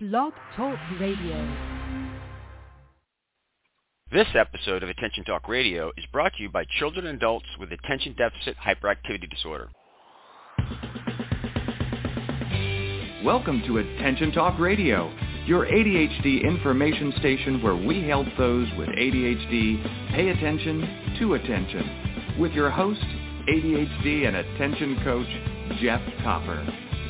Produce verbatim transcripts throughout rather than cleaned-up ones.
Blog Talk Radio. This episode of Attention Talk Radio is brought to you by children and adults with attention deficit hyperactivity disorder. Welcome to Attention Talk Radio, your A D H D information station where we help those with A D H D pay attention to attention. With your host, A D H D and attention coach, Jeff Copper.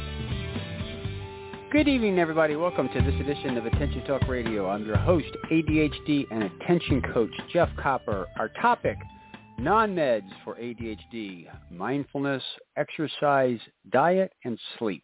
Good evening, everybody. Welcome to this edition of Attention Talk Radio. I'm your host, A D H D and attention coach, Jeff Copper. Our topic, non-meds for A D H D, mindfulness, exercise, diet, and sleep.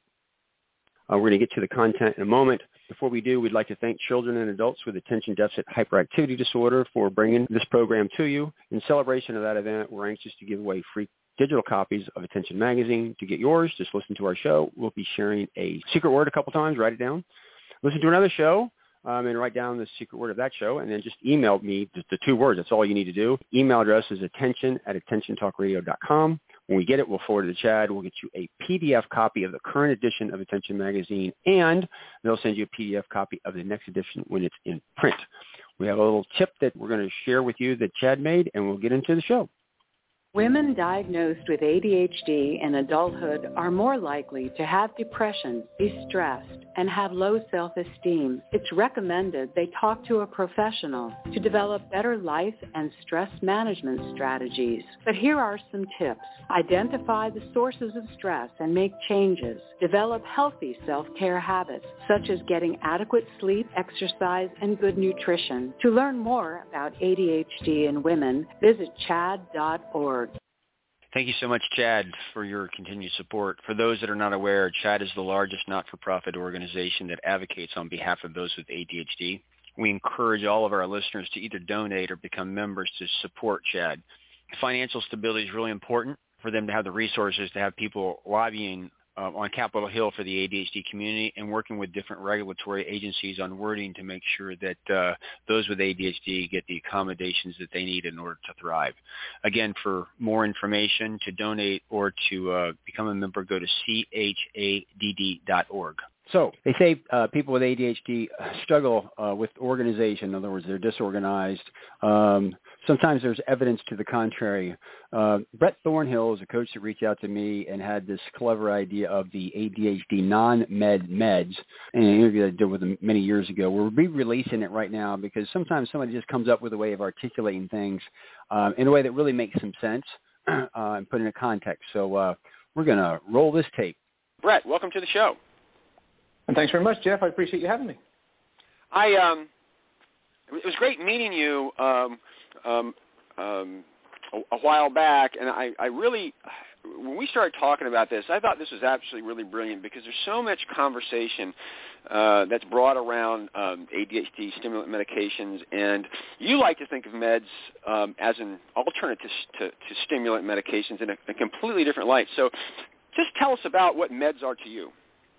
Uh, we're going to get to the content in a moment. Before we do, we'd like to thank children and adults with attention deficit hyperactivity disorder for bringing this program to you. In celebration of that event, we're anxious to give away free digital copies of Attention Magazine. To get yours, just listen to our show. We'll be sharing a secret word a couple times. Write it down. Listen to another show um, and write down the secret word of that show, and then just email me just the two words. That's all you need to do. Email address is attention at attention talk radio dot com. When we get it, we'll forward it to Chad. We'll get you a P D F copy of the current edition of Attention Magazine, and they'll send you a P D F copy of the next edition when it's in print. We have a little tip that we're going to share with you that Chad made, and we'll get into the show. Women diagnosed with A D H D in adulthood are more likely to have depression, be stressed, and have low self-esteem. It's recommended they talk to a professional to develop better life and stress management strategies. But here are some tips. Identify the sources of stress and make changes. Develop healthy self-care habits, such as getting adequate sleep, exercise, and good nutrition. To learn more about A D H D in women, visit chad dot org. Thank you so much, Chad, for your continued support. For those that are not aware, Chad is the largest not-for-profit organization that advocates on behalf of those with A D H D. We encourage all of our listeners to either donate or become members to support Chad. Financial stability is really important for them to have the resources to have people lobbying uh, on Capitol Hill for the A D H D community and working with different regulatory agencies on wording to make sure that uh, those with A D H D get the accommodations that they need in order to thrive. Again, for more information, to donate or to uh, become a member, go to C H A D D dot org. So they say uh, people with A D H D struggle uh, with organization. In other words, they're disorganized. Um, sometimes there's evidence to the contrary. Uh, Brett Thornhill is a coach that reached out to me and had this clever idea of the A D H D non-med meds in an interview that I did with him many years ago. We're re-releasing it right now because sometimes somebody just comes up with a way of articulating things uh, in a way that really makes some sense uh, and put in a context. So uh, we're going to roll this tape. Brett, welcome to the show. And thanks very much, Jeff. I appreciate you having me. I um, it was great meeting you um, um, um, a, a while back, and I, I really, when we started talking about this, I thought this was absolutely really brilliant because there's so much conversation uh, that's brought around um, A D H D stimulant medications, and you like to think of meds um, as an alternative to, to stimulant medications in a, a completely different light. So, just tell us about what meds are to you.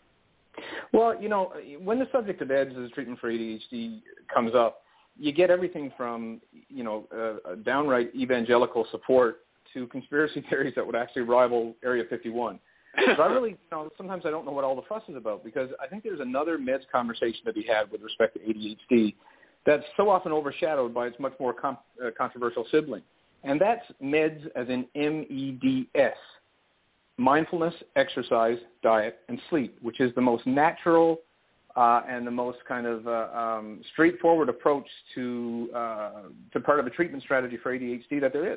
Well, you know, when the subject of meds as a treatment for A D H D comes up, you get everything from, you know, uh, downright evangelical support to conspiracy theories that would actually rival Area fifty-one. So I really, you know, sometimes I don't know what all the fuss is about because I think there's another meds conversation to be had with respect to A D H D that's so often overshadowed by its much more com- uh, controversial sibling. And that's meds as in M E D S. Mindfulness, exercise, diet, and sleep, which is the most natural uh, and the most kind of uh, um, straightforward approach to uh, to part of a treatment strategy for A D H D that there is.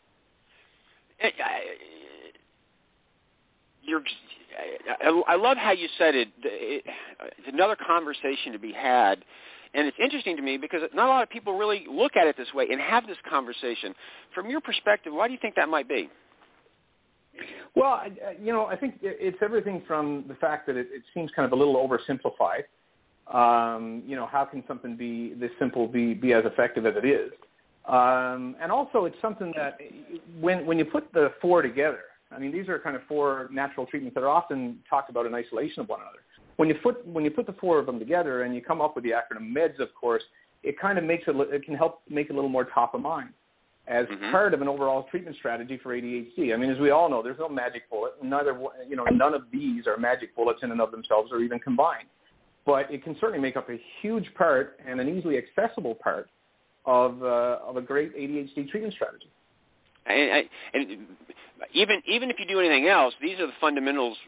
You're, I love how you said it. It's another conversation to be had. And it's interesting to me because not a lot of people really look at it this way and have this conversation. From your perspective, why do you think that might be? Well, you know, I think it's everything from the fact that it, it seems kind of a little oversimplified. Um, you know, how can something be this simple be, be as effective as it is? Um, and also it's something that when when you put the four together, I mean, these are kind of four natural treatments that are often talked about in isolation of one another. When you put when you put the four of them together and you come up with the acronym MEDS, of course, it kind of makes it, it can help make it a little more top of mind as mm-hmm. part of an overall treatment strategy for A D H D. I mean, as we all know, there's no magic bullet. Neither, you know, none of these are magic bullets in and of themselves or even combined. but it can certainly make up a huge part and an easily accessible part of uh, of a great A D H D treatment strategy. And, and even even if you do anything else, these are the fundamentals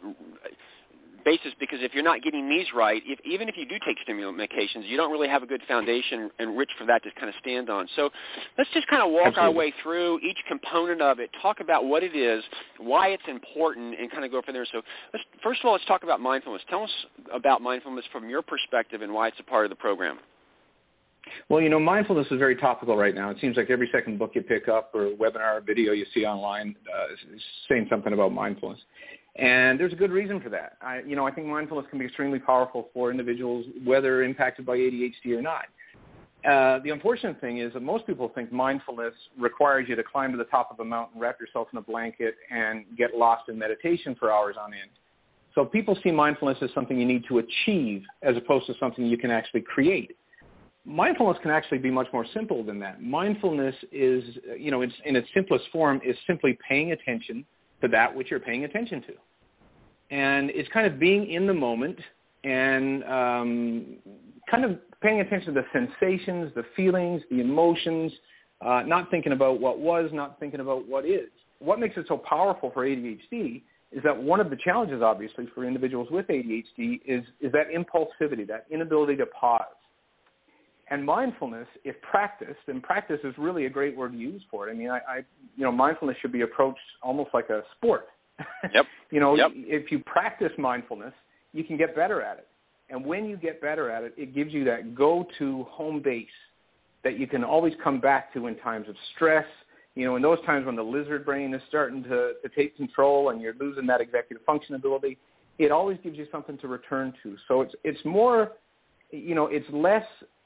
basis, because if you're not getting these right, if, even if you do take stimulant medications, you don't really have a good foundation and rich for that to kind of stand on. So let's just kind of walk Absolutely. our way through each component of it, talk about what it is, why it's important, and kind of go from there. So let's, first of all, let's talk about mindfulness. Tell us about mindfulness from your perspective and why it's a part of the program. Well, you know, mindfulness is very topical right now. It seems like every second book you pick up or webinar or video you see online uh, is saying something about mindfulness. And there's a good reason for that. I, you know, I think mindfulness can be extremely powerful for individuals, whether impacted by A D H D or not. Uh, the unfortunate thing is that most people think mindfulness requires you to climb to the top of a mountain, wrap yourself in a blanket, and get lost in meditation for hours on end. So people see mindfulness as something you need to achieve as opposed to something you can actually create. Mindfulness can actually be much more simple than that. Mindfulness is, you know, it's, in its simplest form, is simply paying attention to that which you're paying attention to. And it's kind of being in the moment and um, kind of paying attention to the sensations, the feelings, the emotions, uh, not thinking about what was, not thinking about what is. What makes it so powerful for A D H D is that one of the challenges, obviously, for individuals with A D H D is, is that impulsivity, that inability to pause. And mindfulness, if practiced, and practice is really a great word to use for it. I mean, I, I you know, mindfulness should be approached almost like a sport. Yep. you know, yep. if you practice mindfulness, you can get better at it. And when you get better at it, it gives you that go-to home base that you can always come back to in times of stress. You know, in those times when the lizard brain is starting to, to take control and you're losing that executive function ability, it always gives you something to return to. So it's it's more, you know, it's less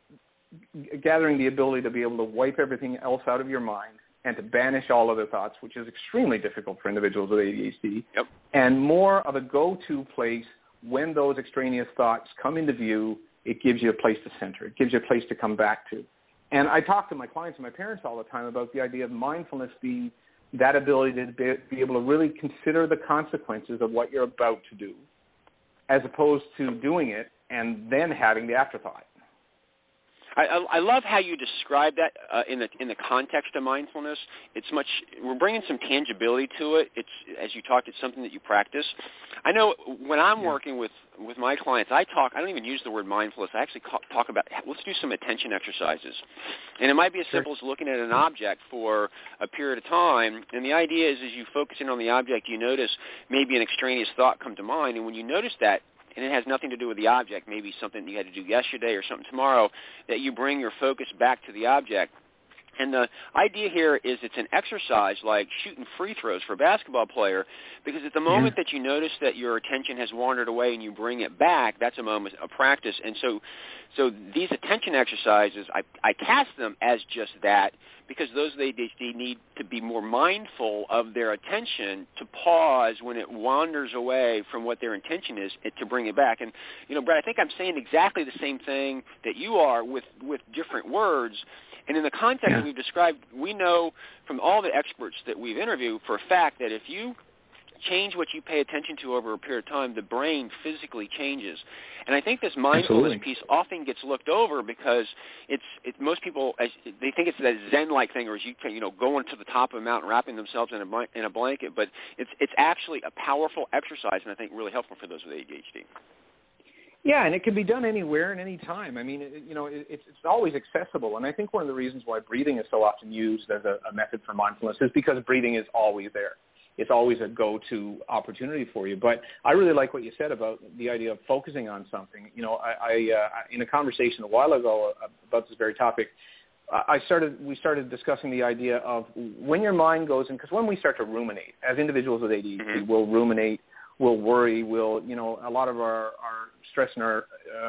gathering the ability to be able to wipe everything else out of your mind and to banish all other thoughts, which is extremely difficult for individuals with A D H D, yep. and more of a go-to place when those extraneous thoughts come into view. It gives you a place to center. It gives you a place to come back to. And I talk to my clients and my parents all the time about the idea of mindfulness being that ability to be, be able to really consider the consequences of what you're about to do, as opposed to doing it and then having the afterthought. I, I love how you describe that uh, in the in the context of mindfulness. It's much we're bringing some tangibility to it. It's, as you talked, it's something that you practice. I know when I'm yeah. working with, with my clients, I talk. I don't even use the word mindfulness. I actually talk about let's do some attention exercises, and it might be as sure. simple as looking at an object for a period of time. And the idea is, as you focus in on the object, you notice maybe an extraneous thought come to mind, and when you notice that, and it has nothing to do with the object, maybe something you had to do yesterday or something tomorrow, that you bring your focus back to the object. And the idea here is it's an exercise like shooting free throws for a basketball player, because at the moment yeah. that you notice that your attention has wandered away and you bring it back, that's a moment of practice. And so so these attention exercises, I, I cast them as just that, because those with A D H D need to be more mindful of their attention, to pause when it wanders away from what their intention is, to bring it back. And, you know, Brad, I think I'm saying exactly the same thing that you are with, with different words. And in the context yeah. that we've described, we know from all the experts that we've interviewed for a fact that if you change what you pay attention to over a period of time, the brain physically changes. And I think this mindfulness Absolutely. piece often gets looked over because it's it, most people, as, they think it's that Zen-like thing, or as you can, you know, going to the top of a mountain, wrapping themselves in a, in a blanket. But it's it's actually a powerful exercise, and I think really helpful for those with A D H D. Yeah, and it can be done anywhere and any time. I mean, it, you know, it, it's, it's always accessible. And I think one of the reasons why breathing is so often used as a, a method for mindfulness is because breathing is always there. It's always a go-to opportunity for you. But I really like what you said about the idea of focusing on something. You know, I, I uh, in a conversation a while ago about this very topic, I started. We started discussing the idea of when your mind goes in, because when we start to ruminate, as individuals with A D H D, mm-hmm. we'll ruminate. We'll worry, we'll, you know, a lot of our, our stress and our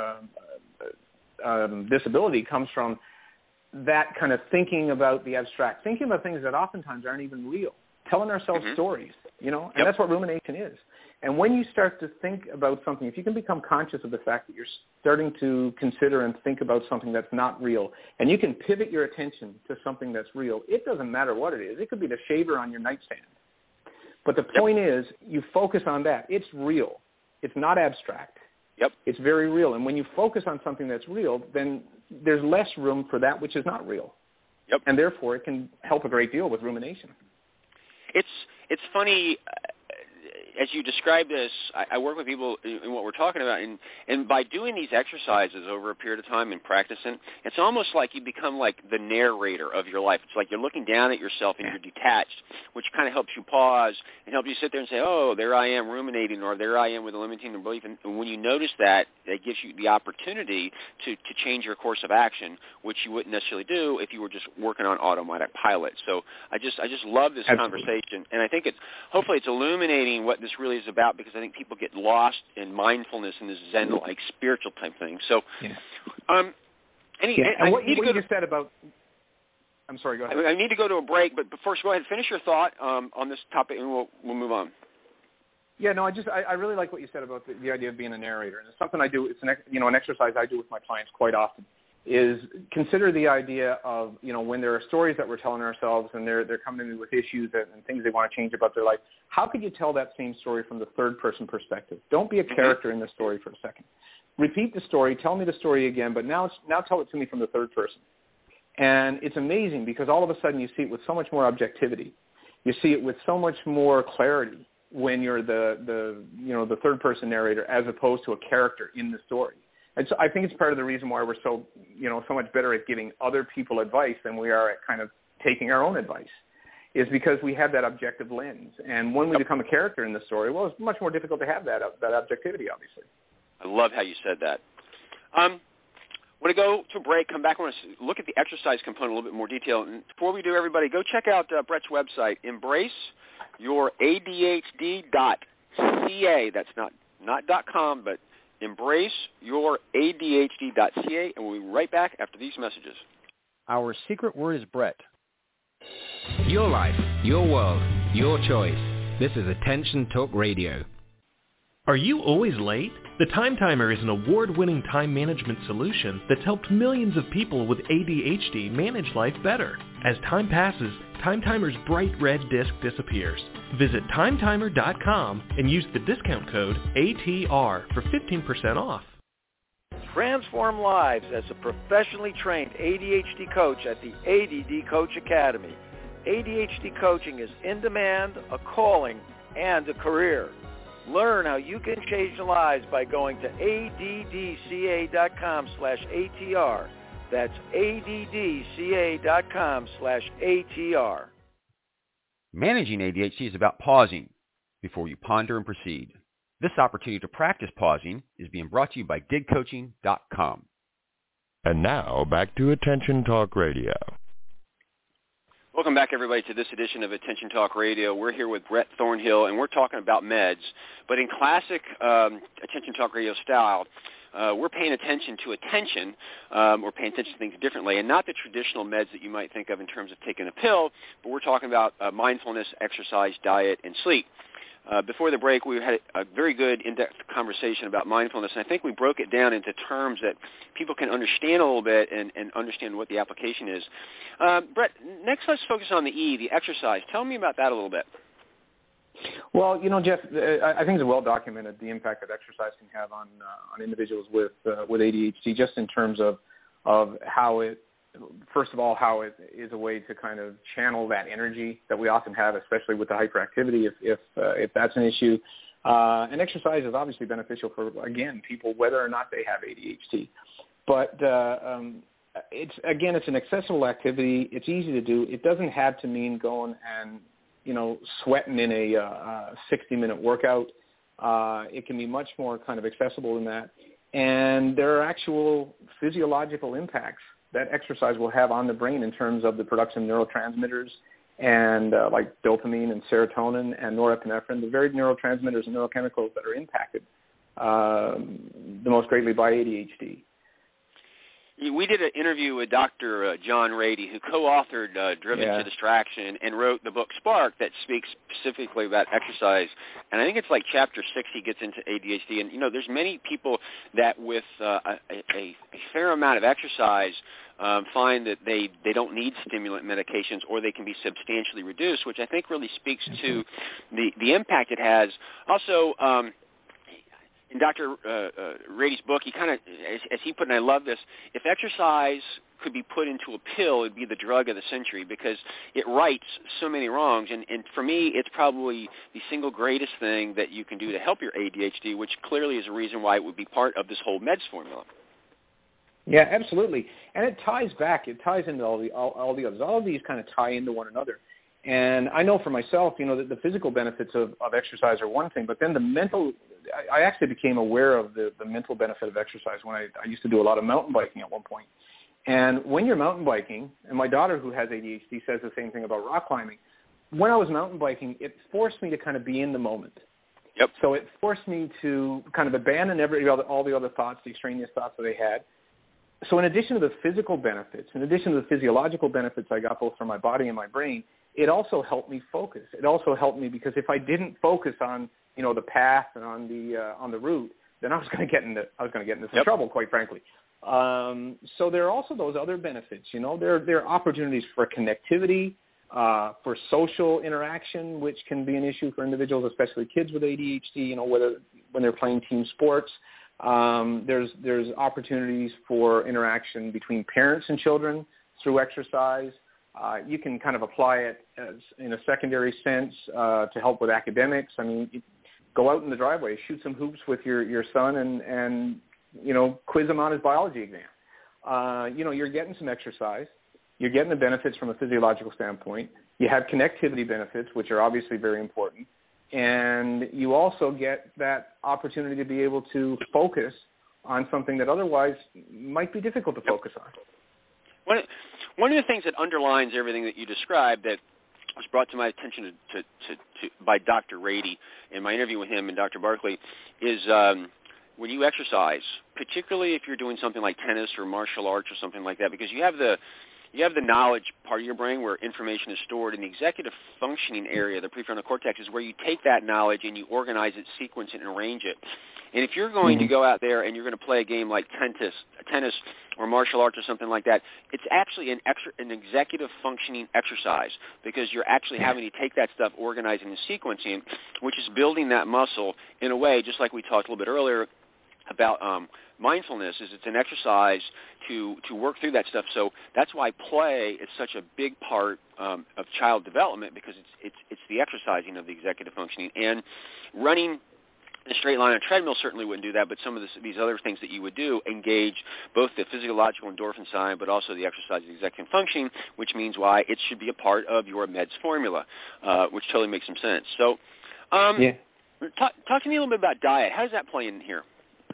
uh, um, disability comes from that kind of thinking about the abstract, thinking about things that oftentimes aren't even real, telling ourselves mm-hmm. stories, you know, and yep. that's what rumination is. And when you start to think about something, if you can become conscious of the fact that you're starting to consider and think about something that's not real, and you can pivot your attention to something that's real, it doesn't matter what it is. It could be the shaver on your nightstand. But the point yep. is, you focus on that. It's real. It's not abstract. Yep. Yep. It's very real. And when you focus on something that's real, then there's less room for that which is not real. Yep. And therefore, it can help a great deal with rumination. It's it's funny. Uh, as you describe this, I, I work with people in, in what we're talking about, and, and by doing these exercises over a period of time and practicing, it's almost like you become like the narrator of your life. It's like you're looking down at yourself and you're detached, which kind of helps you pause and helps you sit there and say, oh, there I am ruminating, or there I am with a limiting belief. And, and when you notice that, it gives you the opportunity to, to change your course of action, which you wouldn't necessarily do if you were just working on automatic pilot. So I just I just love this Absolutely. conversation, and I think it's hopefully it's illuminating what this really is about, because I think people get lost in mindfulness and this Zen-like spiritual type thing. So, yeah. um, any, yeah. I, and I what, need what to go you to, said about, I'm sorry, go ahead. I, I need to go to a break, but, but first go ahead and finish your thought um, on this topic, and we'll we'll move on. Yeah, no, I just I, I really like what you said about the, the idea of being a narrator, and it's something I do. It's an you know an exercise I do with my clients quite often. Is consider the idea of, you know, when there are stories that we're telling ourselves and they're they're coming in with issues and, and things they want to change about their life, how could you tell that same story from the third person perspective? Don't be a character in the story for a second. Repeat the story, tell me the story again, but now it's, now tell it to me from the third person. And it's amazing because all of a sudden you see it with so much more objectivity. You see it with so much more clarity when you're the, the you know the third person narrator as opposed to a character in the story. And so I think it's part of the reason why we're so, you know, so much better at giving other people advice than we are at kind of taking our own advice, is because we have that objective lens. And when we become a character in the story, well, it's much more difficult to have that that objectivity, obviously. I love how you said that. Um, I want to go to a break, come back, I want to look at the exercise component in a little bit more detail. And before we do, everybody, go check out uh, Brett's website, embrace your A D H D dot C A. That's not, not .com, but embrace your A D H D dot C A, and we'll be right back after these messages. Our secret word is Brett. Your life, your world, your choice. This is Attention Talk Radio. Are you always late? The Time Timer is an award-winning time management solution that's helped millions of people with A D H D manage life better. As time passes, Time Timer's bright red disc disappears. Visit time timer dot com and use the discount code A T R for fifteen percent off. Transform lives as a professionally trained A D H D coach at the A D D Coach Academy. A D H D coaching is in demand, a calling, and a career. Learn how you can change lives by going to A D D C A dot com slash A T R. That's A D D C A dot com slash A T R. Managing A D H D is about pausing before you ponder and proceed. This opportunity to practice pausing is being brought to you by dig coaching dot com. And now, back to Attention Talk Radio. Welcome back, everybody, to this edition of Attention Talk Radio. We're here with Brett Thornhill, and we're talking about meds. But in classic um, Attention Talk Radio style, uh, we're paying attention to attention. Um, we're paying attention to things differently, and not the traditional meds that you might think of in terms of taking a pill, but we're talking about uh, mindfulness, exercise, diet, and sleep. Uh, before the break, we had a very good in-depth conversation about mindfulness, and I think we broke it down into terms that people can understand a little bit and, and understand what the application is. Uh, Brett, next let's focus on the E, the exercise. Tell me about that a little bit. Well, you know, Jeff, I think it's well documented the impact that exercise can have on uh, on individuals with uh, with A D H D, just in terms of of how it. First of all, how it is a way to kind of channel that energy that we often have, especially with the hyperactivity, if if, uh, if that's an issue. Uh, and exercise is obviously beneficial for, again, people whether or not they have A D H D. But uh, um, it's again, it's an accessible activity. It's easy to do. It doesn't have to mean going and, you know, sweating in a uh, sixty-minute workout. Uh, it can be much more kind of accessible than that. And there are actual physiological impacts that exercise will have on the brain in terms of the production of neurotransmitters and uh, like dopamine and serotonin and norepinephrine, the very neurotransmitters and neurochemicals that are impacted um, the most greatly by A D H D. We did an interview with Doctor Uh, John Rady, who co-authored uh, Driven yeah. to Distraction and wrote the book Spark that speaks specifically about exercise. And I think it's like chapter six he gets into A D H D. And, you know, there's many people that with uh, a, a, a fair amount of exercise um, find that they, they don't need stimulant medications, or they can be substantially reduced, which I think really speaks to the, the impact it has. Also, um, in Doctor Uh, uh, Rady's book, he kind of, as, as he put it, and I love this, if exercise could be put into a pill, it'd be the drug of the century because it rights so many wrongs. And, and for me, it's probably the single greatest thing that you can do to help your A D H D, which clearly is a reason why it would be part of this whole meds formula. Yeah, absolutely. And it ties back. It ties into all the all, all the others. All of these kind of tie into one another. And I know for myself, you know, that the physical benefits of, of exercise are one thing, but then the mental, I, I actually became aware of the, the mental benefit of exercise when I, I used to do a lot of mountain biking at one point. And when you're mountain biking, and my daughter who has A D H D says the same thing about rock climbing, when I was mountain biking, it forced me to kind of be in the moment. Yep. So it forced me to kind of abandon every all the, all the other thoughts, the extraneous thoughts that I had. So in addition to the physical benefits, in addition to the physiological benefits I got both from my body and my brain, it also helped me focus. It also helped me because if I didn't focus on, you know, the path and on the uh, on the route, then I was going to get into I was going to get into some yep. trouble, quite frankly. Um, so there are also those other benefits. You know, there there are opportunities for connectivity, uh, for social interaction, which can be an issue for individuals, especially kids with A D H D. You know, whether when they're playing team sports. Um, there's there's opportunities for interaction between parents and children through exercise. Uh, you can kind of apply it as, in a secondary sense uh, to help with academics. I mean, you go out in the driveway, shoot some hoops with your, your son, and, and you know quiz him on his biology exam. Uh, you know, you're getting some exercise. You're getting the benefits from a physiological standpoint. You have connectivity benefits, which are obviously very important. And you also get that opportunity to be able to focus on something that otherwise might be difficult to focus on. One, one of the things that underlines everything that you described that was brought to my attention to, to, to, to, by Doctor Rady in my interview with him and Doctor Barkley is um, when you exercise, particularly if you're doing something like tennis or martial arts or something like that, because you have the You have the knowledge part of your brain where information is stored, and the executive functioning area, the prefrontal cortex, is where you take that knowledge and you organize it, sequence it, and arrange it. And if you're going mm-hmm. to go out there and you're going to play a game like tennis, tennis or martial arts or something like that, it's actually an, extra, an executive functioning exercise because you're actually having to take that stuff, organizing and sequencing, which is building that muscle in a way, just like we talked a little bit earlier about um, mindfulness, is it's an exercise to, to work through that stuff. So that's why play is such a big part um, of child development because it's, it's, it's the exercising of the executive functioning. And running in a straight line on a treadmill certainly wouldn't do that, but some of this, these other things that you would do engage both the physiological endorphin side but also the exercise of the executive functioning, which means why it should be a part of your meds formula, uh, which totally makes some sense. So um, yeah. talk, talk to me a little bit about diet. How does that play in here?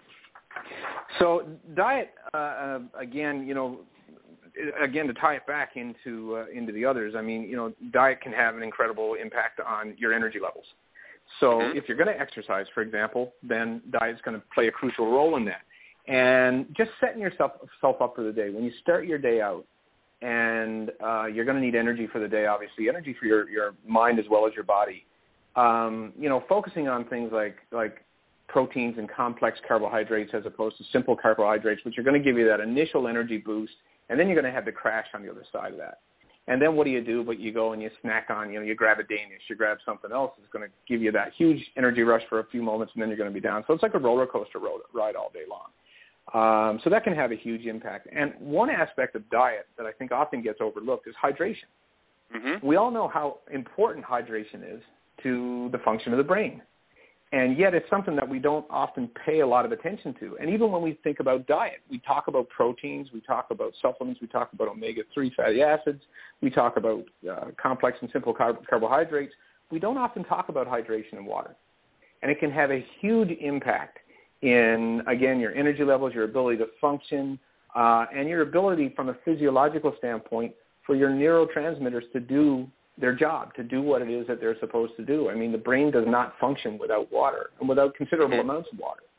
So diet, uh, again, you know, again to tie it back into uh, into the others. I mean, you know, diet can have an incredible impact on your energy levels. So mm-hmm. if you're going to exercise, for example, then diet's going to play a crucial role in that. And just setting yourself self up for the day. When you start your day out, and uh, you're going to need energy for the day, obviously, energy for your, your mind as well as your body. Um, you know, focusing on things like like proteins and complex carbohydrates as opposed to simple carbohydrates, which are going to give you that initial energy boost, and then you're going to have the crash on the other side of that. And then what do you do? But you go and you snack on, you know, you grab a Danish, you grab something else that's going to give you that huge energy rush for a few moments, and then you're going to be down. So it's like a roller coaster road, ride all day long. Um, so that can have a huge impact. And one aspect of diet that I think often gets overlooked is hydration. Mm-hmm. We all know how important hydration is to the function of the brain. And yet it's something that we don't often pay a lot of attention to. And even when we think about diet, we talk about proteins, we talk about supplements, we talk about omega three fatty acids, we talk about uh, complex and simple carb- carbohydrates. We don't often talk about hydration and water. And it can have a huge impact in, again, your energy levels, your ability to function, uh, and your ability from a physiological standpoint for your neurotransmitters to do their job, to do what it is that they're supposed to do. I mean, the brain does not function without water and without considerable mm-hmm. amounts of water.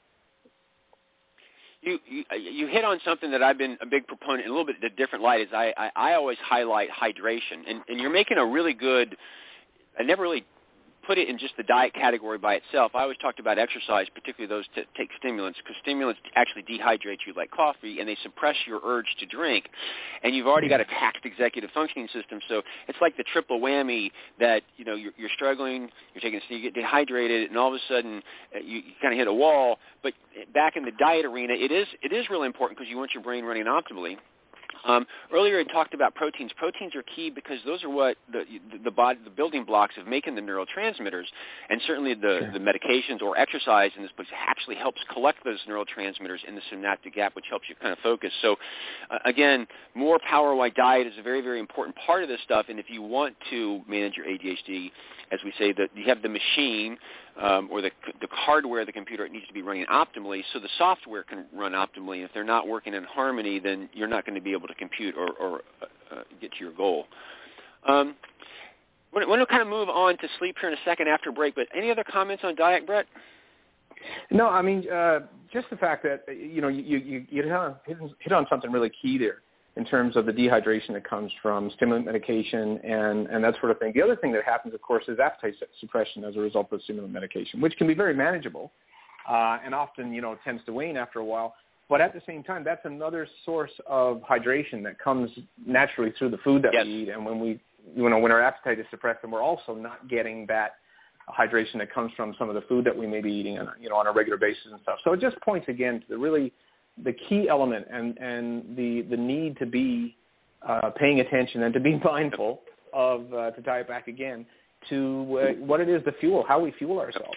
You, you you hit on something that I've been a big proponent in a little bit a different light is I, I, I always highlight hydration. And, and you're making a really good, I never really put it in just the diet category by itself, I always talked about exercise, particularly those that take stimulants, because stimulants actually dehydrate you like coffee, and they suppress your urge to drink. And you've already got a taxed executive functioning system, so it's like the triple whammy that, you know, you're, you're struggling, you're taking, you get dehydrated, and all of a sudden uh, you, you kind of hit a wall. But back in the diet arena, it is it is really important because you want your brain running optimally. Um, earlier I talked about proteins. Proteins are key because those are what the the, body, the building blocks of making the neurotransmitters, and certainly the, sure. the medications or exercise in this place actually helps collect those neurotransmitters in the synaptic gap, which helps you kind of focus. So, uh, again, more power-wide diet is a very, very important part of this stuff, and if you want to manage your A D H D, as we say, that you have the machine um, or the, the hardware of the computer, it needs to be running optimally so the software can run optimally. If they're not working in harmony, then you're not going to be able to compute or, or uh, get to your goal. Um, I want to kind of move on to sleep here in a second after break, but any other comments on diet, Brett? No, I mean, uh, just the fact that, you know, you, you, you hit, on, hit on something really key there in terms of the dehydration that comes from stimulant medication and, and that sort of thing. The other thing that happens, of course, is appetite suppression as a result of stimulant medication, which can be very manageable uh, and often, you know, tends to wane after a while. But at the same time, that's another source of hydration that comes naturally through the food that yes. we eat. And when we, you know, when our appetite is suppressed, then we're also not getting that hydration that comes from some of the food that we may be eating on, you know, on a regular basis and stuff. So it just points again to the really the key element and, and the, the need to be uh, paying attention and to be mindful of, uh, to tie it back again, to uh, what it is, the fuel, how we fuel ourselves.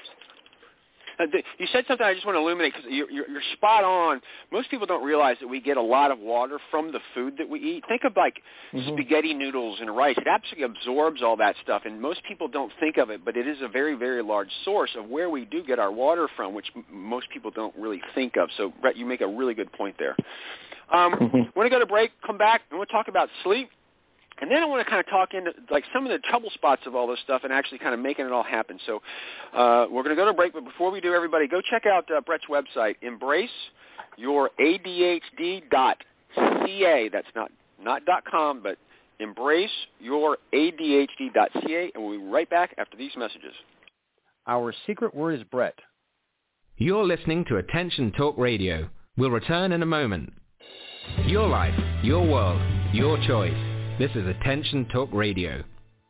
Uh, the, you said something I just want to illuminate because you're, you're, you're spot on. Most people don't realize that we get a lot of water from the food that we eat. Think of like mm-hmm. spaghetti noodles and rice. It absolutely absorbs all that stuff, and most people don't think of it, but it is a very, very large source of where we do get our water from, which m- most people don't really think of. So, Brett, you make a really good point there. Um, mm-hmm. Want to go to break, come back, and we'll talk about sleep. And then I want to kind of talk into like some of the trouble spots of all this stuff and actually kind of making it all happen. So uh, we're going to go to break, but before we do, everybody, go check out uh, Brett's website, embrace your A D H D dot C A. That's not not .com, but embrace your A D H D dot C A, and we'll be right back after these messages. Our secret word is Brett. You're listening to Attention Talk Radio. We'll return in a moment. Your life, your world, your choice. This is Attention Talk Radio.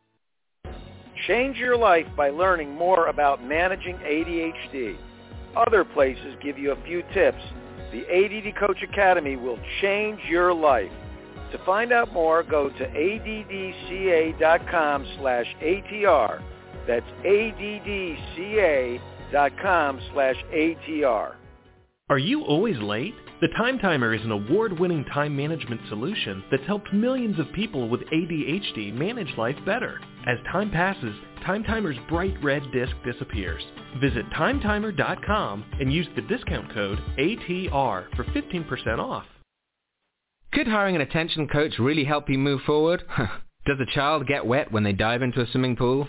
Change your life by learning more about managing A D H D. Other places give you a few tips. The A D D Coach Academy will change your life. To find out more, go to A D D C A dot com slash A T R. That's A D D C A dot com slash A T R. Are you always late? The Time Timer is an award-winning time management solution that's helped millions of people with A D H D manage life better. As time passes, Time Timer's bright red disc disappears. Visit time timer dot com and use the discount code A T R for fifteen percent off. Could hiring an attention coach really help you move forward? Does a child get wet when they dive into a swimming pool?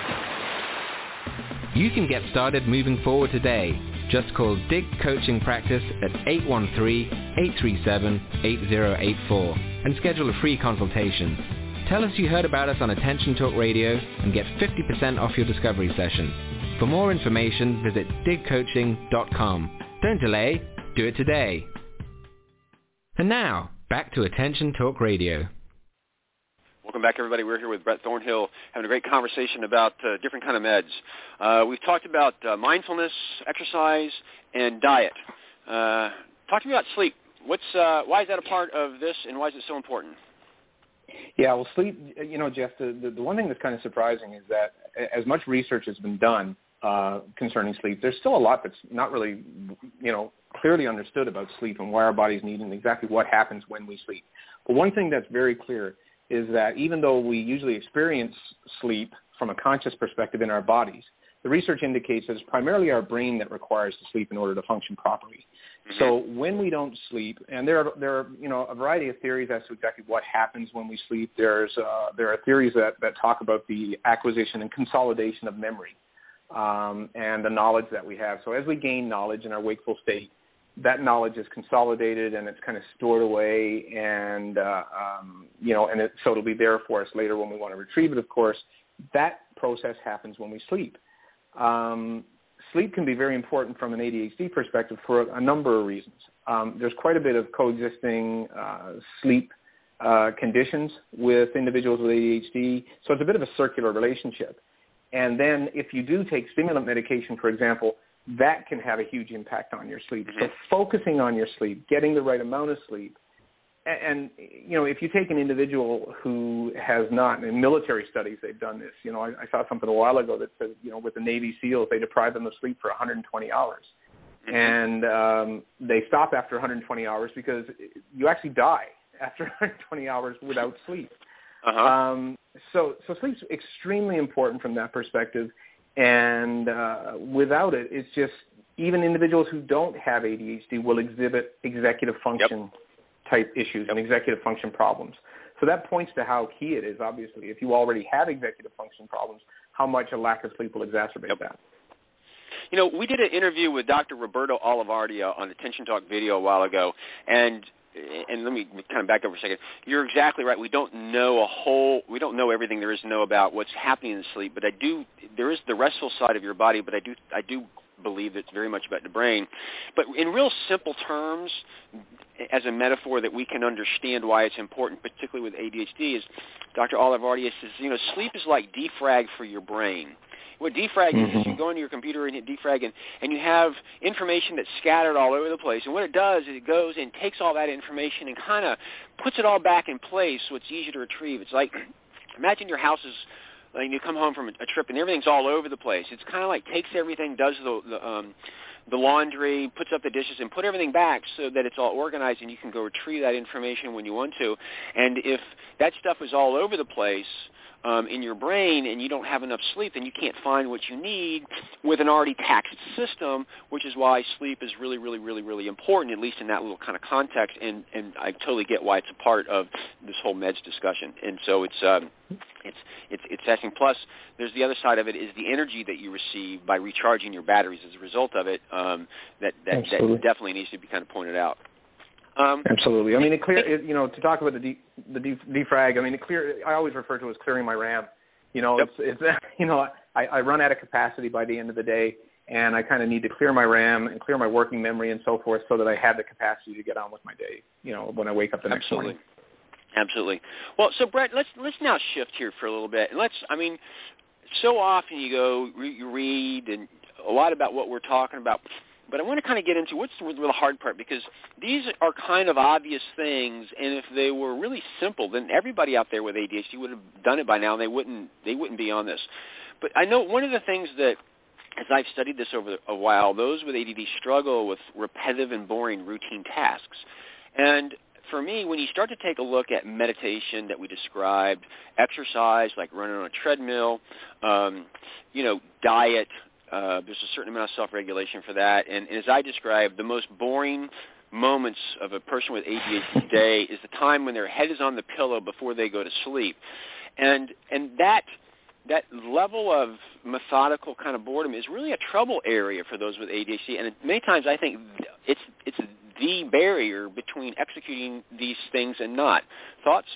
You can get started moving forward today. Just call Dig Coaching Practice at eight one three, eight three seven, eight zero eight four and schedule a free consultation. Tell us you heard about us on Attention Talk Radio and get fifty percent off your discovery session. For more information, visit dig coaching dot com. Don't delay, do it today. And now, back to Attention Talk Radio. Welcome back, everybody. We're here with Brett Thornhill having a great conversation about uh, different kind of meds. Uh, we've talked about uh, mindfulness, exercise, and diet. Uh, talk to me about sleep. What's uh, why is that a part of this, and why is it so important? Yeah, well, sleep, you know, Jeff, the, the, the one thing that's kind of surprising is that as much research has been done uh, concerning sleep, there's still a lot that's not really, you know, clearly understood about sleep and why our bodies need and exactly what happens when we sleep. But one thing that's very clear is that even though we usually experience sleep from a conscious perspective in our bodies, the research indicates that it's primarily our brain that requires to sleep in order to function properly. Mm-hmm. So when we don't sleep, and there are, there are you know, a variety of theories as to exactly what happens when we sleep. There's, uh, there are theories that, that talk about the acquisition and consolidation of memory um, and the knowledge that we have. So as we gain knowledge in our wakeful state, that knowledge is consolidated and it's kind of stored away, and uh, um, you know, and it, so it'll be there for us later when we want to retrieve it. Of course, that process happens when we sleep. um, sleep can be very important from an A D H D perspective for a, a number of reasons. Um, there's quite a bit of coexisting uh, sleep uh, conditions with individuals with A D H D, so it's a bit of a circular relationship. And then if you do take stimulant medication, for example, that can have a huge impact on your sleep. Mm-hmm. So focusing on your sleep, getting the right amount of sleep, and, and, you know, if you take an individual who has not, in military studies they've done this, you know, I, I saw something a while ago that said, you know, with the Navy SEALs, they deprive them of sleep for one hundred twenty hours. Mm-hmm. And um, they stop after one hundred twenty hours because you actually die after one hundred twenty hours without sleep. Uh-huh. Um, so, so sleep's extremely important from that perspective, and uh, without it, it's just even individuals who don't have A D H D will exhibit executive function yep. type issues and executive function problems. So that points to how key it is, obviously. If you already have executive function problems, how much a lack of sleep will exacerbate yep. that. You know, we did an interview with Doctor Roberto Olivardia on the Attention Talk video a while ago, and and let me kind of back up for a second. You're exactly right. We don't know a whole, we don't know everything there is to know about what's happening in sleep, but I do, there is the restful side of your body, but I do, I do believe it's very much about the brain. But in real simple terms, as a metaphor that we can understand why it's important, particularly with A D H D, is Doctor Olivardia says, you know, sleep is like defrag for your brain. What defrag mm-hmm. is, is you go into your computer and hit defrag, and, and you have information that's scattered all over the place. And what it does is it goes and takes all that information and kind of puts it all back in place so it's easier to retrieve. It's like, imagine your house is, like you come home from a, a trip and everything's all over the place. It's kind of like takes everything, does the, the, um, the laundry, puts up the dishes, and put everything back so that it's all organized and you can go retrieve that information when you want to. And if that stuff is all over the place, Um, in your brain and you don't have enough sleep, then you can't find what you need with an already taxed system, which is why sleep is really, really, really, really important, at least in that little kind of context, and, and I totally get why it's a part of this whole meds discussion. And so it's um, it's it's it's testing. Plus, there's the other side of it is the energy that you receive by recharging your batteries as a result of it um, that, that, that definitely needs to be kind of pointed out. Um, Absolutely. I mean, it clear. It, you know, to talk about the de, the de, defrag. I mean, it clear. I always refer to it as clearing my RAM. You know, yep. it's, it's you know, I, I run out of capacity by the end of the day, and I kind of need to clear my RAM and clear my working memory and so forth, so that I have the capacity to get on with my day. You know, when I wake up the next Absolutely. morning. Absolutely. Well, so Brett, let's let's now shift here for a little bit, and let's. I mean, so often you go, you read, and a lot about what we're talking about. But I want to kind of get into what's the real hard part, because these are kind of obvious things, and if they were really simple, then everybody out there with A D H D would have done it by now, and they wouldn't they wouldn't be on this. But I know one of the things that, as I've studied this over a while, those with A D D struggle with repetitive and boring routine tasks. And for me, when you start to take a look at meditation that we described, exercise like running on a treadmill, um, you know, diet, Uh, there's a certain amount of self-regulation for that. And, and as I described, the most boring moments of a person with A D H D day is the time when their head is on the pillow before they go to sleep. And and that that level of methodical kind of boredom is really a trouble area for those with A D H D. And many times I think it's it's the barrier between executing these things and not. Thoughts?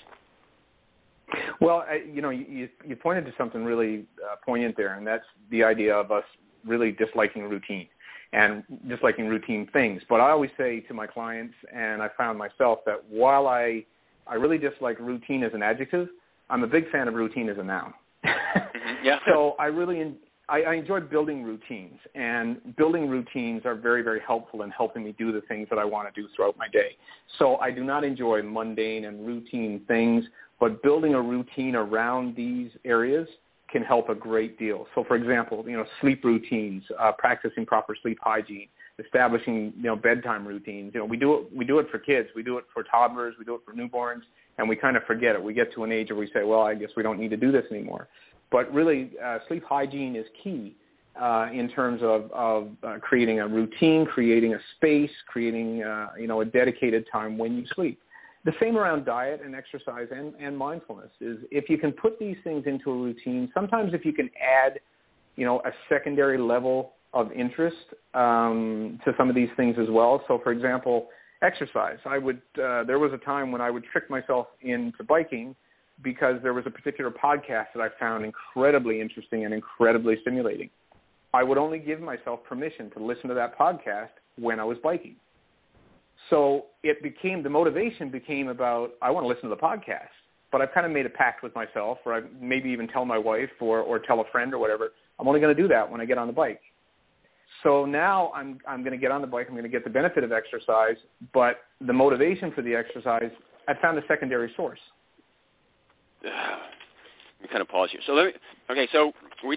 Well, I, you know, you, you pointed to something really uh, poignant there, and that's the idea of us really disliking routine and disliking routine things. But I always say to my clients, and I found myself, that while I, I really dislike routine as an adjective, I'm a big fan of routine as a noun. Yeah. So I really I, I enjoy building routines, and building routines are very, very helpful in helping me do the things that I want to do throughout my day. So I do not enjoy mundane and routine things, but building a routine around these areas can help a great deal. So, for example, you know, sleep routines, uh, practicing proper sleep hygiene, establishing, you know, bedtime routines. You know, we do it. We do it for kids. We do it for toddlers. We do it for newborns, and we kind of forget it. We get to an age where we say, "Well, I guess we don't need to do this anymore." But really, uh, sleep hygiene is key uh, in terms of, of uh, creating a routine, creating a space, creating uh, you know a dedicated time when you sleep. The same around diet and exercise and, and mindfulness is if you can put these things into a routine, sometimes if you can add, you know, a secondary level of interest um, to some of these things as well. So, for example, exercise. I would uh, there was a time when I would trick myself into biking because there was a particular podcast that I found incredibly interesting and incredibly stimulating. I would only give myself permission to listen to that podcast when I was biking. So it became, the motivation became about, I want to listen to the podcast. But I've kind of made a pact with myself, or I maybe even tell my wife or, or tell a friend or whatever, I'm only going to do that when I get on the bike. So now I'm I'm going to get on the bike. I'm going to get the benefit of exercise, but the motivation for the exercise, I found a secondary source. Let me kind of pause here. So let me. Okay, so we.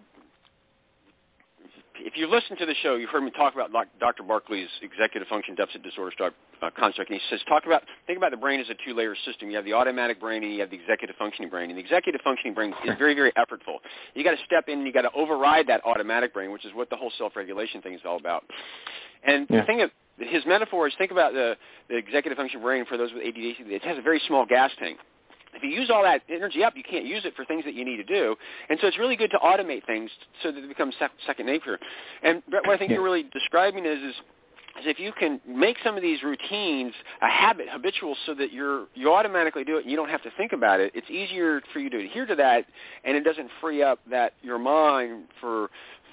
If you listen to the show, you've heard me talk about Doctor Barkley's executive function deficit disorder uh, construct, and he says, talk about, think about the brain as a two-layer system. You have the automatic brain and you have the executive functioning brain. And the executive functioning brain is very, very effortful. You got to step in and you got to override that automatic brain, which is what the whole self-regulation thing is all about. And yeah. the thing of his metaphor is, think about the, the executive functioning brain for those with A D H D. It has a very small gas tank. If you use all that energy up, you can't use it for things that you need to do. And so it's really good to automate things so that it becomes sec- second nature. And Brett, what I think yeah. you're really describing is, is is if you can make some of these routines a habit, habitual, so that you're you automatically do it and you don't have to think about it, it's easier for you to adhere to that, and it doesn't free up that your mind for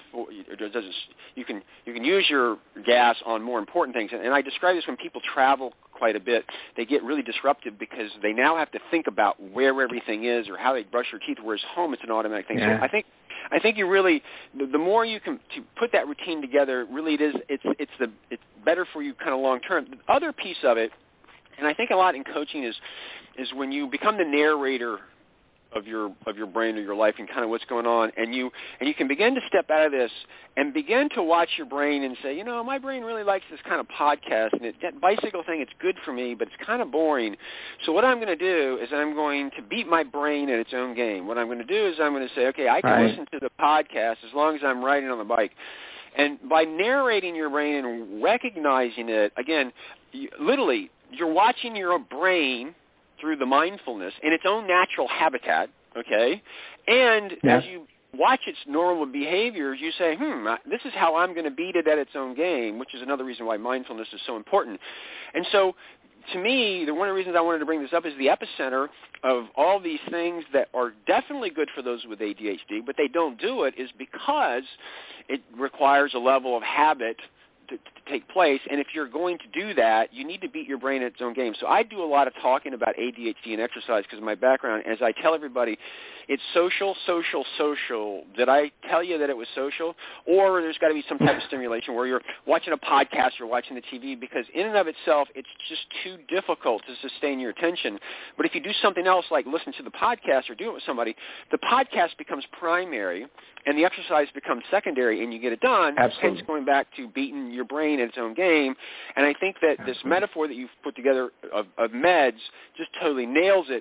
It doesn't, you can you can use your gas on more important things. And, and I describe this when people travel quite a bit. They get really disruptive because they now have to think about where everything is or how they brush their teeth, whereas home it's an automatic thing. Yeah. So I think I think you really, the, the more you can to put that routine together, really it is it's it's the it's better for you kind of long term. The other piece of it, and I think a lot in coaching is is when you become the narrator of your of your brain or your life and kind of what's going on, and you and you can begin to step out of this and begin to watch your brain and say, you know, my brain really likes this kind of podcast, and it, that bicycle thing, it's good for me, but it's kind of boring. So what I'm going to do is I'm going to beat my brain at its own game. What I'm going to do is I'm going to say, okay, I can right. listen to the podcast as long as I'm riding on the bike. And by narrating your brain and recognizing it, again, you, literally, you're watching your brain through the mindfulness in its own natural habitat, okay? And yeah. as you watch its normal behaviors, you say, hmm, this is how I'm going to beat it at its own game, which is another reason why mindfulness is so important. And so to me, the one of the reasons I wanted to bring this up is the epicenter of all these things that are definitely good for those with A D H D, but they don't do it is because it requires a level of habit To, to take place, and if you're going to do that, you need to beat your brain at its own game. So I do a lot of talking about A D H D and exercise because of my background. As I tell everybody, it's social, social, social. Did I tell you that it was social? Or there's got to be some type of stimulation where you're watching a podcast or watching the T V, because in and of itself, it's just too difficult to sustain your attention. But if you do something else like listen to the podcast or do it with somebody, the podcast becomes primary and the exercise becomes secondary, and you get it done. Absolutely. Hence going back to beating your brain at its own game. And I think that Absolutely. This metaphor that you've put together of, of meds just totally nails it.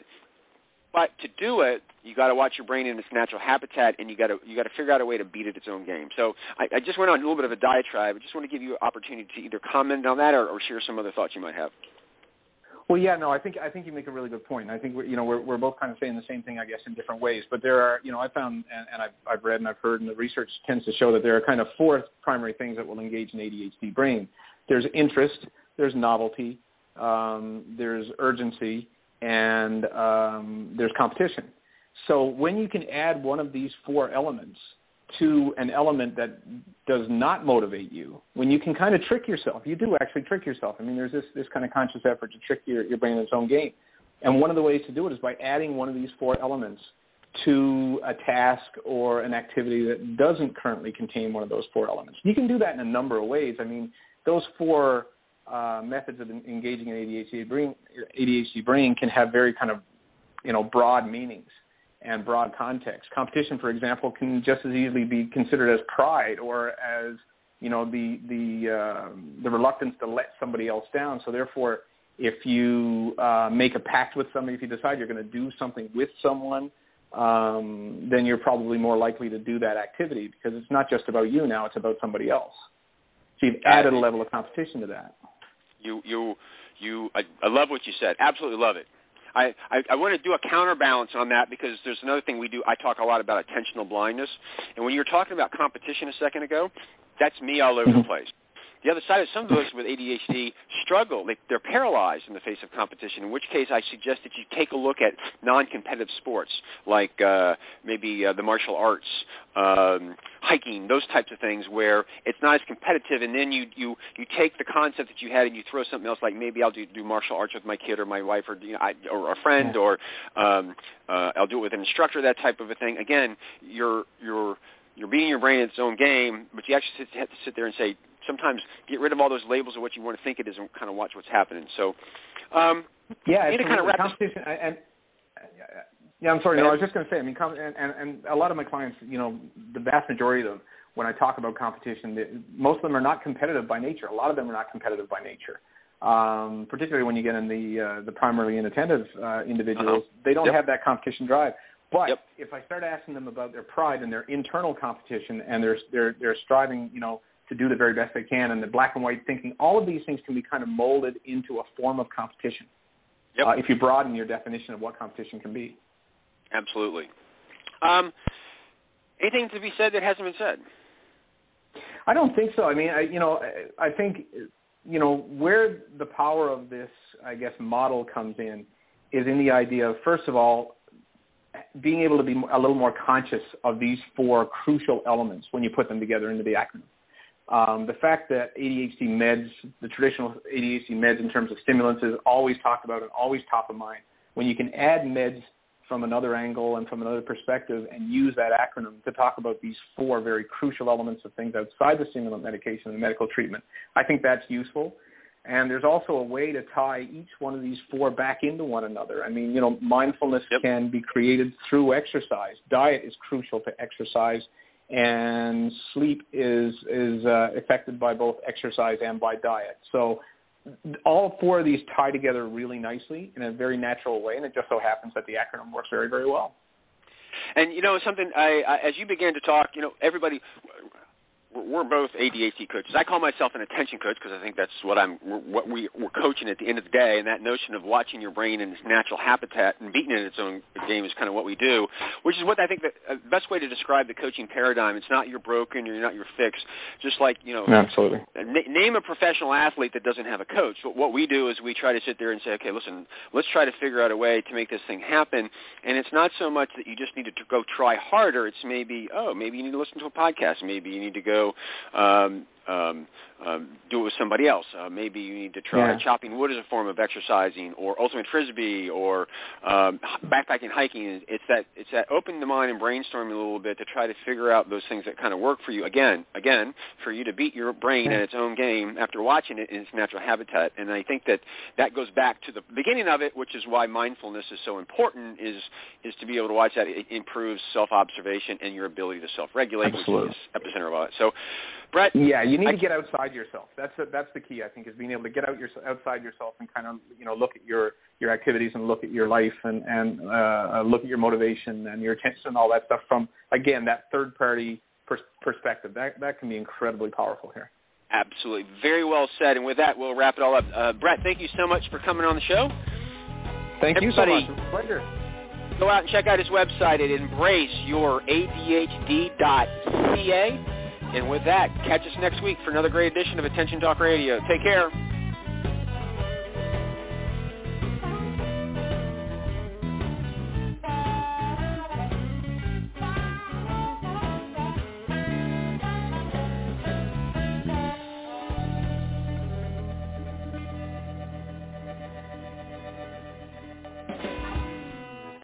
But to do it, you got to watch your brain in its natural habitat, and you got to you got to figure out a way to beat it its own game. So I, I just went on a little bit of a diatribe. I just want to give you an opportunity to either comment on that or, or share some other thoughts you might have. Well, yeah, no, I think I think you make a really good point. I think we're, you know we're we're both kind of saying the same thing, I guess, in different ways. But there are, you know, I found and, and I've I've read and I've heard, and the research tends to show that there are kind of four primary things that will engage an A D H D brain. There's interest, there's novelty, um, there's urgency, and um, there's competition. So when you can add one of these four elements to an element that does not motivate you, when you can kind of trick yourself, you do actually trick yourself. I mean, there's this, this kind of conscious effort to trick your, your brain in its own game. And one of the ways to do it is by adding one of these four elements to a task or an activity that doesn't currently contain one of those four elements. You can do that in a number of ways. I mean, those four uh, methods of engaging an A D H D brain, A D H D brain can have very kind of, you know, broad meanings and broad context. Competition, for example, can just as easily be considered as pride or as, you know, the the uh, the reluctance to let somebody else down. So therefore, if you uh, make a pact with somebody, if you decide you're going to do something with someone, um, then you're probably more likely to do that activity because it's not just about you now; it's about somebody else. So you've added a level of competition to that. You you you. I, I love what you said. Absolutely love it. I, I, I want to do a counterbalance on that because there's another thing we do. I talk a lot about attentional blindness. And when you were talking about competition a second ago, that's me all over mm-hmm. the place. the other side is some of those with A D H D struggle. They, they're paralyzed in the face of competition, in which case I suggest that you take a look at non-competitive sports like uh, maybe uh, the martial arts, um, hiking, those types of things where it's not as competitive, and then you, you, you take the concept that you had and you throw something else like maybe I'll do, do martial arts with my kid or my wife or, you know, I, or a friend yeah. or um, uh, I'll do it with an instructor, that type of a thing. Again, you're, you're, you're beating your brain in its own game, but you actually sit, have to sit there and say, sometimes get rid of all those labels of what you want to think it is and kind of watch what's happening. So, um, yeah, to kind of wrap competition. This... And, yeah, I'm sorry. No, I was just going to say. I mean, com- and, and, and a lot of my clients, you know, the vast majority of them, when I talk about competition, they, most of them are not competitive by nature. A lot of them are not competitive by nature. Um, particularly when you get in the uh, the primarily inattentive uh, individuals, uh-huh. they don't yep. have that competition drive. But yep. if I start asking them about their pride and their internal competition, and they're they're they're striving, you know, to do the very best they can, and the black and white thinking, all of these things can be kind of molded into a form of competition. Yep. Uh, if you broaden your definition of what competition can be. Absolutely. Um, anything to be said that hasn't been said? I don't think so. I mean, I, you know, I, I think, you know, where the power of this, I guess, model comes in is in the idea of, first of all, being able to be a little more conscious of these four crucial elements when you put them together into the acronym. Um, the fact that A D H D meds, the traditional A D H D meds in terms of stimulants is always talked about and always top of mind. When you can add meds from another angle and from another perspective and use that acronym to talk about these four very crucial elements of things outside the stimulant medication and medical treatment, I think that's useful. And there's also a way to tie each one of these four back into one another. I mean, you know, mindfulness yep. can be created through exercise. Diet is crucial to exercise, and sleep is is uh, affected by both exercise and by diet. So all four of these tie together really nicely in a very natural way, and it just so happens that the acronym works very, very well. And, you know, something, I, I, as you began to talk, you know, everybody, we're both A D H D coaches. I call myself an attention coach because I think that's what I'm, what we, we're coaching at the end of the day, and that notion of watching your brain in its natural habitat and beating it in its own game is kind of what we do, which is what I think the uh, best way to describe the coaching paradigm. It's not you're broken or you're not you're fixed. Just like, you know, absolutely. N- name a professional athlete that doesn't have a coach. But what we do is we try to sit there and say, okay, listen, let's try to figure out a way to make this thing happen. And it's not so much that you just need to go try harder. It's maybe, oh, maybe you need to listen to a podcast. Maybe you need to go Um, um, um, do it with somebody else. Uh, maybe you need to try yeah. chopping wood as a form of exercising, or ultimate frisbee, or um, backpacking, hiking. It's that it's that opening the mind and brainstorming a little bit to try to figure out those things that kind of work for you. Again, again, for you to beat your brain yeah. at its own game after watching it in its natural habitat. And I think that that goes back to the beginning of it, which is why mindfulness is so important. Is is to be able to watch that. It improves self-observation and your ability to self-regulate, Absolutely. which is the epicenter of all that. So, Brett, yeah, you need I, to get outside yourself. That's the, that's the key, I think, is being able to get out your, outside yourself and kind of, you know, look at your, your activities and look at your life and, and uh, look at your motivation and your attention and all that stuff from, again, that third-party pers- perspective. That that can be incredibly powerful here. Absolutely. Very well said. And with that, we'll wrap it all up. Uh, Brett, thank you so much for coming on the show. Thank Everybody, you so much. It was a pleasure. Go out and check out his website at embrace your A D H D dot C A. And with that, catch us next week for another great edition of Attention Talk Radio. Take care.